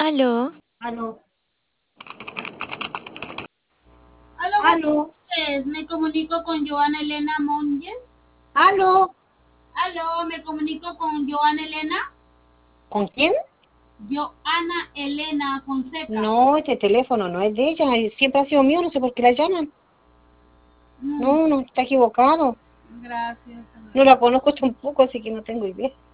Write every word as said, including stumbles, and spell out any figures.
Aló, Aló, Aló, buenas aló, noches. Me comunico con Joana Elena Monjes. aló. Aló, me comunico con Joana Elena. ¿Con quién? Joana Elena Fonseca. No, este teléfono no es de ella, y siempre ha sido mío, no sé por qué la llaman. Mm, No, no, está equivocado. gracias. No la conozco tampoco, así que no tengo idea.